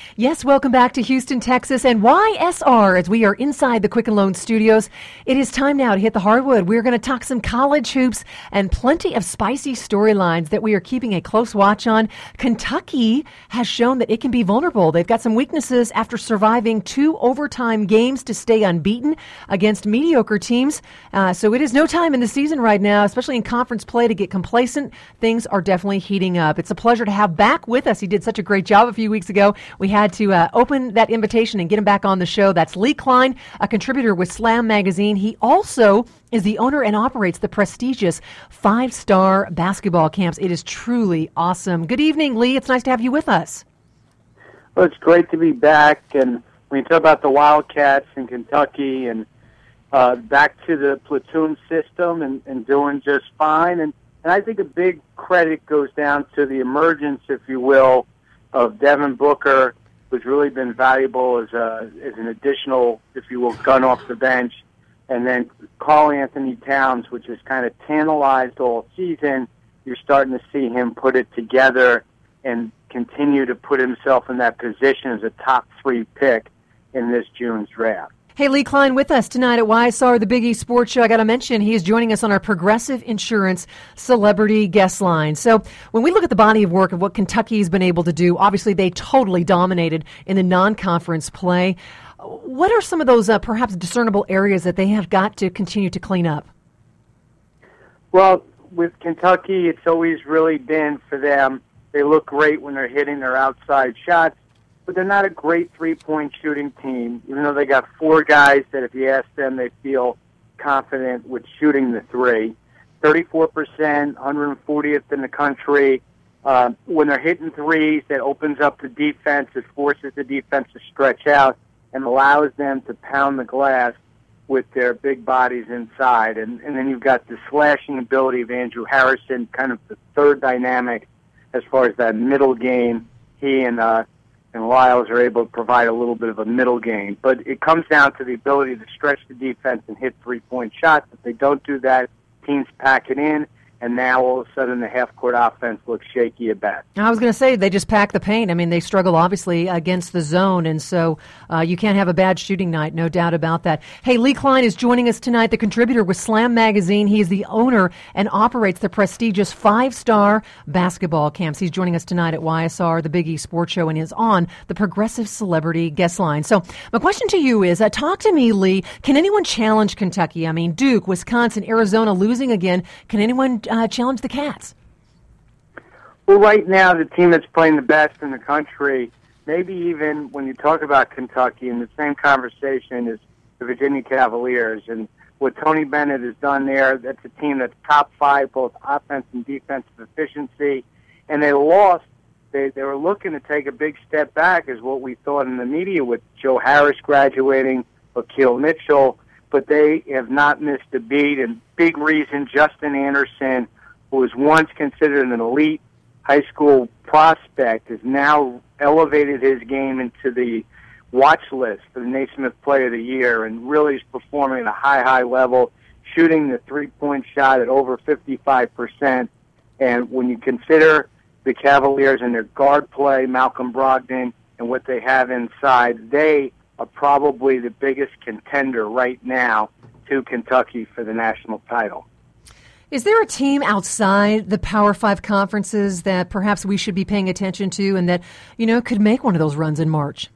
Yes, welcome back to Houston, Texas, and YSR as we are inside the Quicken Loan Studios. It is time now to hit the hardwood. We're going to talk some college hoops and plenty of spicy storylines that we are keeping a close watch on. Kentucky has shown that it can be vulnerable. They've got some weaknesses after surviving 2 overtime games to stay unbeaten against mediocre teams. So it is no time in the season right now, especially in conference play, to get complacent. Things are definitely heating up. It's a pleasure to have back with us. He did such a great job a few weeks ago. We had to open that invitation and get him back on the show. That's Lee Klein, a contributor with Slam Magazine. He also is the owner and operates the prestigious 5-Star Basketball Camps. It is truly awesome. Good evening, Lee. It's nice to have you with us. Well, it's great to be back. And when you talk about the Wildcats in Kentucky and back to the platoon system and doing just fine. And I think a big credit goes down to the emergence, if you will, of Devin Booker, who's really been valuable as an additional, if you will, gun off the bench. And then Karl Anthony Towns, which has kind of tantalized all season. You're starting to see him put it together and continue to put himself in that position as a top 3 pick in this June's draft. Hey, Lee Klein with us tonight at YSR, the Big East Sports Show. I got to mention, he is joining us on our Progressive Insurance Celebrity Guest Line. So when we look at the body of work of what Kentucky's been able to do, obviously they totally dominated in the non-conference play. What are some of those perhaps discernible areas that they have got to continue to clean up? Well, with Kentucky, it's always really been for them, they look great when they're hitting their outside shots, but they're not a great three-point shooting team, even though they got 4 guys that if you ask them, they feel confident with shooting the 3. 34%, 140th in the country. When they're hitting threes, that opens up the defense. It forces the defense to stretch out and allows them to pound the glass with their big bodies inside. And then you've got the slashing ability of Andrew Harrison, kind of the third dynamic as far as that middle game. He and Lyles are able to provide a little bit of a middle game. But it comes down to the ability to stretch the defense and hit three-point shots. If they don't do that, teams pack it in, and now all of a sudden the half-court offense looks shaky at best. I was going to say, they just pack the paint. I mean, they struggle, obviously, against the zone, and so you can't have a bad shooting night, no doubt about that. Hey, Lee Klein is joining us tonight, the contributor with Slam Magazine. He is the owner and operates the prestigious 5-Star Basketball Camps. He's joining us tonight at YSR, the Big East Sports Show, and is on the Progressive Celebrity Guest Line. So my question to you is, talk to me, Lee, can anyone challenge Kentucky? I mean, Duke, Wisconsin, Arizona losing again. Can anyone challenge the Cats? Well, right now, the team that's playing the best in the country, maybe even when you talk about Kentucky, in the same conversation is the Virginia Cavaliers. And what Tony Bennett has done there, that's a team that's top 5, both offense and defensive efficiency. And they lost. They were looking to take a big step back, is what we thought in the media, with Joe Harris graduating, Akil Mitchell. But they have not missed a beat. And big reason, Justin Anderson, who was once considered an elite high school prospect, has now elevated his game into the watch list for the Naismith Player of the Year and really is performing at a high level, shooting the three-point shot at over 55%. And when you consider the Cavaliers and their guard play, Malcolm Brogdon, and what they have inside, they are probably the biggest contender right now to Kentucky for the national title. Is there a team outside the Power 5 conferences that perhaps we should be paying attention to and that, could make one of those runs in March?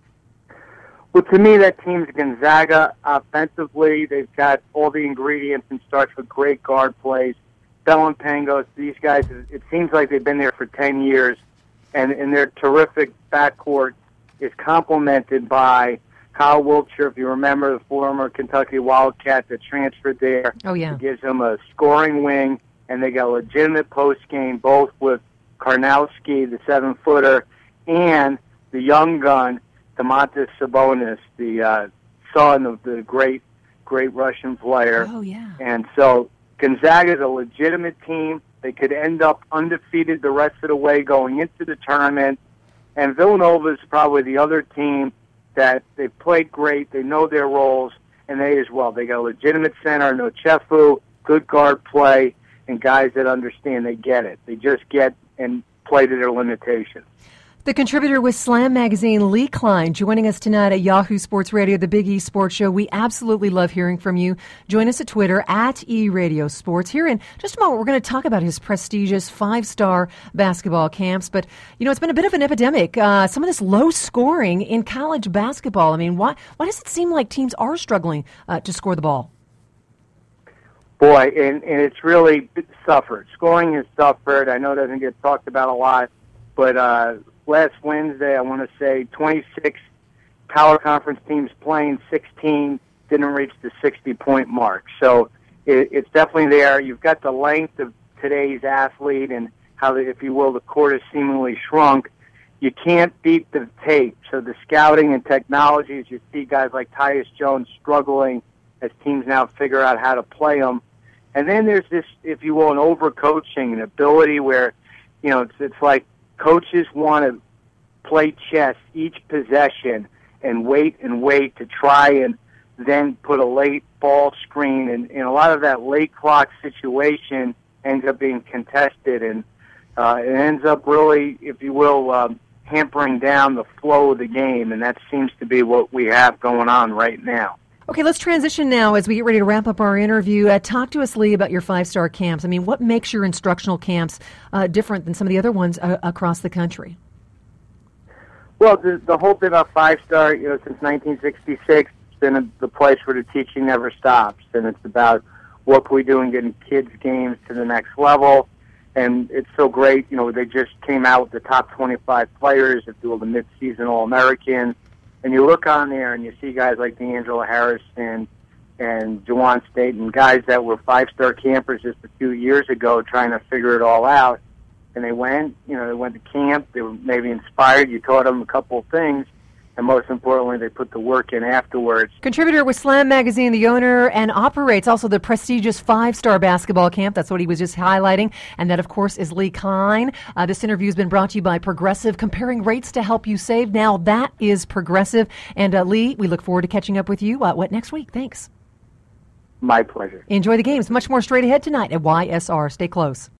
Well, to me, that team's Gonzaga. Offensively, they've got all the ingredients and starts with great guard plays. Bell and Pangos, these guys, it seems like they've been there for 10 years, and their terrific backcourt is complemented by Kyle Wiltshire, if you remember, the former Kentucky Wildcat that transferred there. Oh, yeah. It gives them a scoring wing, and they got a legitimate post game, both with Karnowski, the 7-footer, and the young gun, Domantas Sabonis, the son of the great Russian player. Oh, yeah. And so Gonzaga is a legitimate team. They could end up undefeated the rest of the way going into the tournament. And Villanova is probably the other team that they've played great, they know their roles, and they as well. They got a legitimate center, Nochefu, good guard play, and guys that understand they get it. They just get and play to their limitations. The contributor with Slam Magazine, Lee Klein, joining us tonight at Yahoo Sports Radio, the Big E Sports Show. We absolutely love hearing from you. Join us at Twitter, at @eRadioSports. Here in just a moment, we're going to talk about his prestigious 5-star basketball camps. But, it's been a bit of an epidemic, some of this low scoring in college basketball. I mean, why does it seem like teams are struggling to score the ball? Boy, and it's really suffered. Scoring has suffered. I know it doesn't get talked about a lot, but last Wednesday, I want to say 26 power conference teams playing, 16 didn't reach the 60-point mark. So it's definitely there. You've got the length of today's athlete and how, if you will, the court has seemingly shrunk. You can't beat the tape. So the scouting and technologies, you see guys like Tyus Jones struggling as teams now figure out how to play them. And then there's this, if you will, an overcoaching, an ability where, it's like coaches want to play chess each possession and wait to try and then put a late ball screen. And a lot of that late clock situation ends up being contested, and it ends up really, if you will, hampering down the flow of the game. And that seems to be what we have going on right now. Okay, let's transition now as we get ready to wrap up our interview. Talk to us, Lee, about your 5-star camps. I mean, what makes your instructional camps different than some of the other ones across the country? Well, the whole thing about 5-star, since 1966, it's been the place where the teaching never stops. And it's about what can we do in getting kids' games to the next level. And it's so great, they just came out with the top 25 players, if you will, the mid-season All-Americans. And you look on there and you see guys like D'Angelo Harrison and Jawan State and guys that were 5-star campers just a few years ago trying to figure it all out. And they went to camp. They were maybe inspired. You taught them a couple of things. And most importantly, they put the work in afterwards. Contributor with Slam Magazine, the owner and operates also the prestigious 5-star basketball camp. That's what he was just highlighting. And that, of course, is Lee Klein. This interview has been brought to you by Progressive, comparing rates to help you save. Now that is Progressive. And Lee, we look forward to catching up with you. Next week? Thanks. My pleasure. Enjoy the games. Much more straight ahead tonight at YSR. Stay close.